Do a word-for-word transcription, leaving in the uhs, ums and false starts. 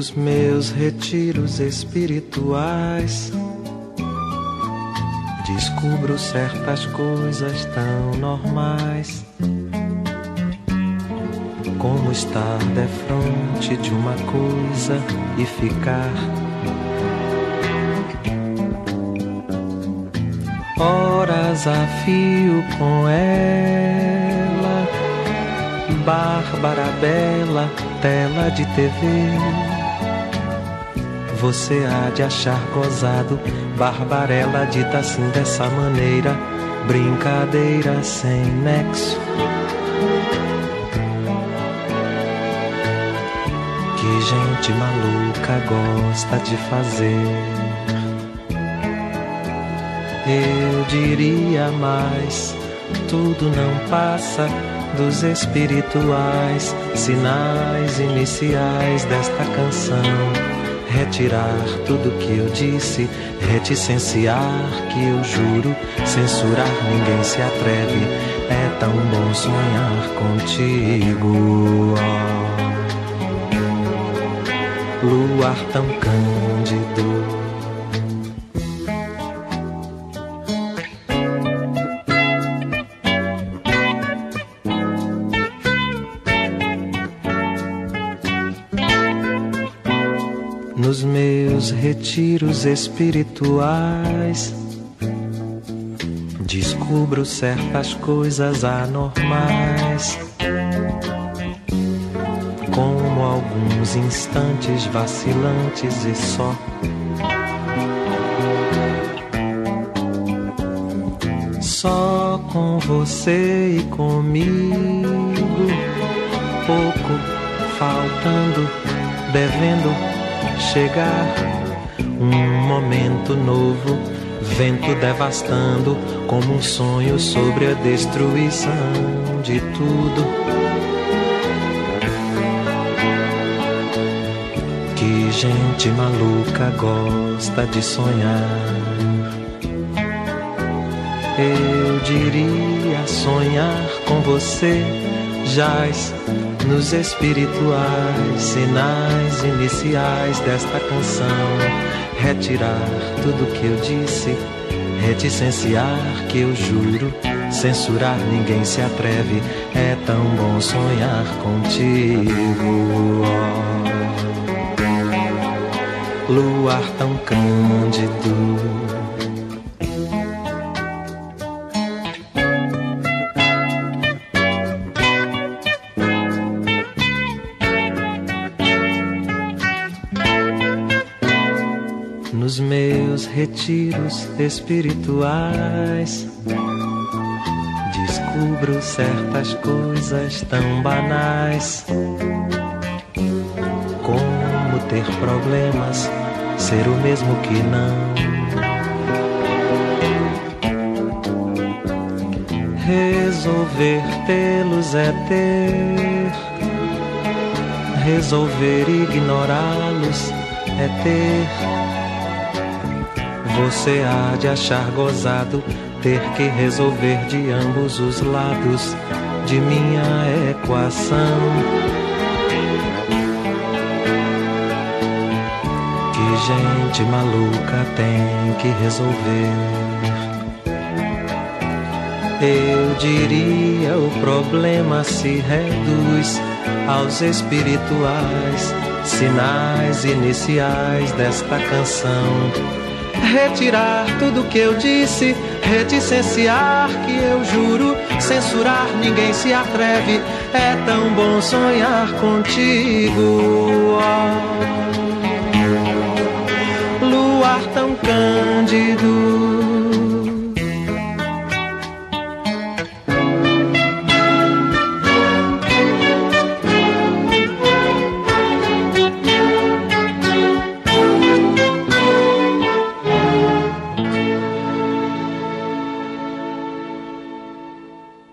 Nos meus retiros espirituais, descubro certas coisas tão normais, como estar defronte de uma coisa e ficar horas a fio com ela. Bárbara bela, tela de T V, você há de achar gozado. Barbarella dita assim dessa maneira, brincadeira sem nexo, que gente maluca gosta de fazer. Eu diria mais, tudo não passa dos espirituais sinais iniciais desta canção. Retirar tudo que eu disse, reticenciar que eu juro, censurar ninguém se atreve, é tão bom sonhar contigo. Oh, luar tão cândido. Nos meus retiros espirituais, descubro certas coisas anormais, como alguns instantes vacilantes e só. Só com você e comigo, pouco faltando, devendo chegar, um momento novo, vento devastando, como um sonho sobre a destruição de tudo. Que gente maluca gosta de sonhar. Eu diria sonhar com você, jaz nos espirituais sinais iniciais desta canção. Retirar tudo que eu disse, reticenciar que eu juro, censurar ninguém se atreve, é tão bom sonhar contigo. Oh, luar tão cândido. Nos meus retiros espirituais, descubro certas coisas tão banais, como ter problemas, ser o mesmo que não. Resolver tê-los é ter, resolver ignorá-los é ter. Você há de achar gozado ter que resolver de ambos os lados de minha equação. Que gente maluca tem que resolver. Eu diria o problema se reduz aos espirituais sinais iniciais desta canção. Retirar tudo que eu disse, reticenciar que eu juro, censurar ninguém se atreve, é tão bom sonhar contigo. Oh, luar tão cândido.